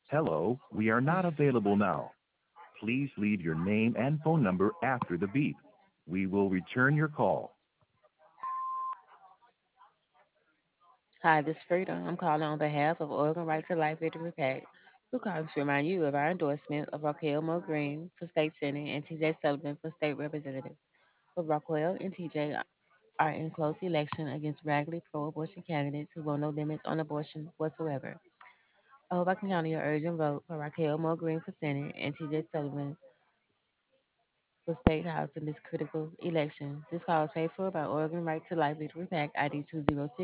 Hello, we are not available now. Please leave your name and phone number after the beep. We will return your call. Hi, this is Frida. I'm calling on behalf of Oregon Right to Life Victory PAC. We're calling to remind you of our endorsement of Raquel Mo Green for state senate and TJ Sullivan for state representative. But Raquel and TJ are in close election against raggedy pro-abortion candidates who want no limits on abortion whatsoever. I hope I can count on your urgent vote for Raquel Mo Green for Senate and TJ Sullivan for State House in this critical election. This call is paid for by Oregon Right to Life Victory PAC ID 206.